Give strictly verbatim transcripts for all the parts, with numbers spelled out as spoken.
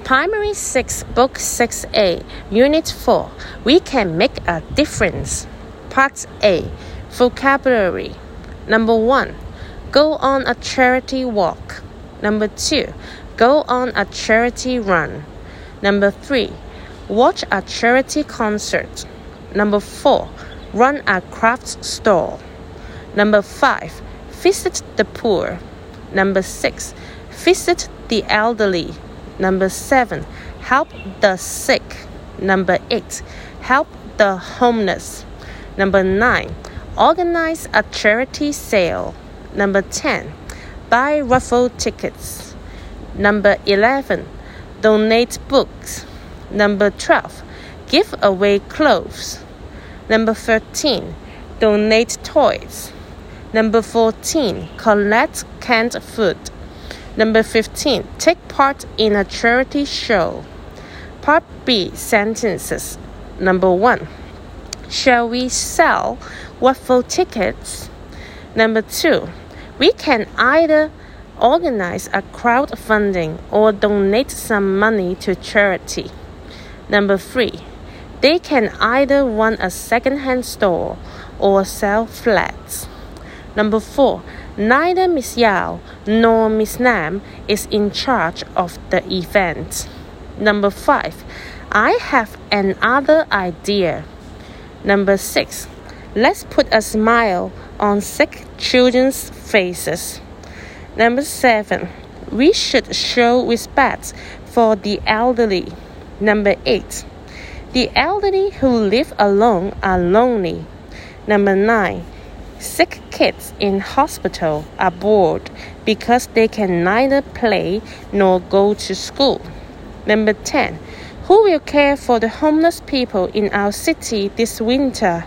Primary six, Book six A, Unit four, We Can Make a Difference. Part A, Vocabulary. Number one, go on a charity walk. Number two, go on a charity run. Number three, watch a charity concert. Number four, run a craft store. Number five, visit the poor. Number six, visit the elderly. Number seven, help the sick. Number eight, help the homeless. Number nine, organize a charity sale. Number ten, buy raffle tickets. Number eleven, donate books. Number twelve, give away clothes. Number thirteen, donate toys. Number fourteen, collect canned food. Number fifteen, take part in a charity show. Part B, sentences. Number one, shall we sell raffle tickets? Number two, we can either organize a crowdfunding or donate some money to charity. Number three, they can either run a second-hand store or sell flats. Number four, neither Miss Yao nor Miss Nam is in charge of the event. Number five, I have another idea. Number six, let's put a smile on sick children's faces. Number seven, we should show respect for the elderly. Number eight, the elderly who live alone are lonely. Number nine, sick kids in hospital are bored because they can neither play nor go to school. Number ten, who will care for the homeless people in our city this winter?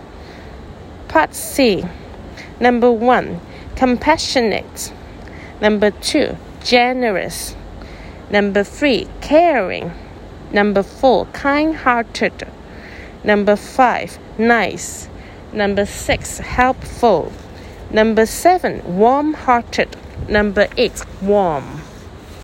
Part C. Number one, compassionate. Number two, generous. Number three, caring. Number four, kind-hearted. Number five, nice. Number six, helpful. Number seven, warm-hearted. Number eight, warm.